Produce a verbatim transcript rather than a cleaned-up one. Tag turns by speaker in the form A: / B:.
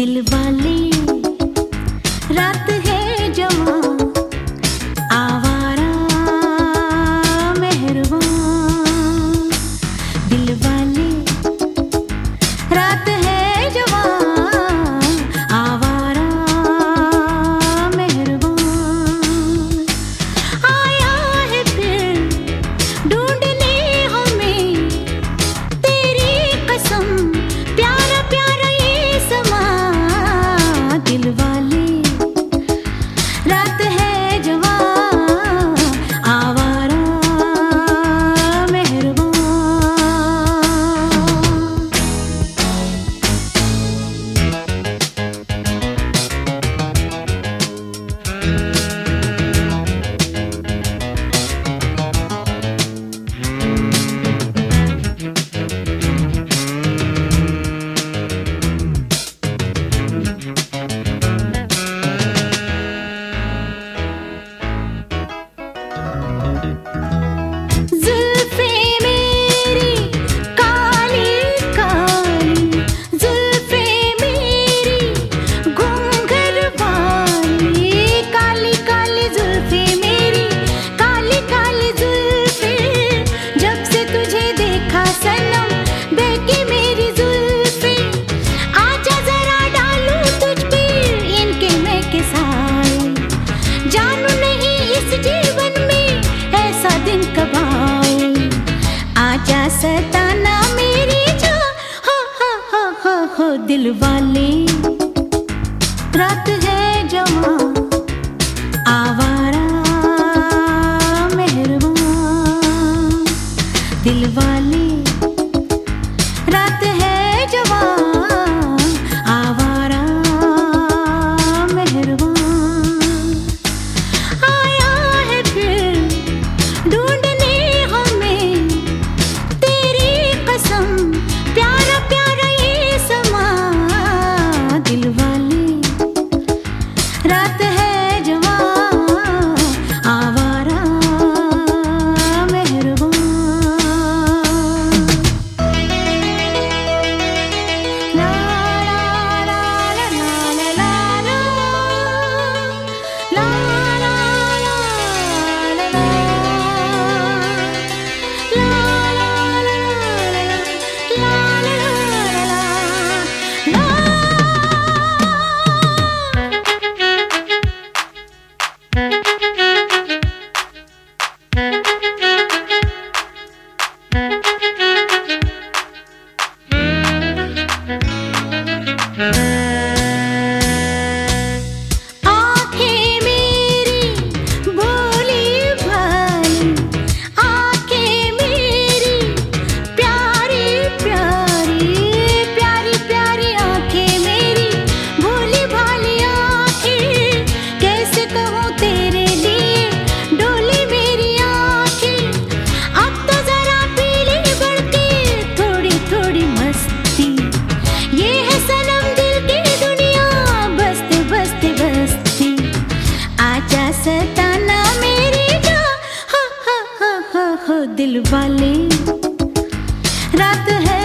A: दिल वाले रात है जवां आवारा मेहरबान। दिल वाले रात है जवां आवारा मेहरबान। आया है फिर ढूंढने हमें तेरी कसम प्यारा प्यारा ये समा। दिल वाले रात है जवां आवारा मेहरबान। आजा सताना मेरी जो हो हो हो हो हो। दिल वाले रात है जवां आवारा मेहरबान। दिल वाले रात है जवां आवारा मेहरबान। आया है फिर ढूंढने हमें तेरी कसम प्यारा प्यारा ये समा। दिल वाले रात है जवां आवारा मेहरबान। ला ला ला ला ला ला ला ला ला ला ला आँखें मेरी भोली भाली, आँखें मेरी प्यारी प्यारी प्यारी प्यारी आँखें मेरी भोली भाली आँखें। कैसे कहूँ तेरे लिए डोली मेरी आँखें। अब तो जरा पीली बढ़ती थोड़ी थोड़ी मस्ती। ये है सनम दिल की दुनिया बसते बसते बसती। आजा सताना मेरी जो हो हो हो हो हो। दिल वाले रात है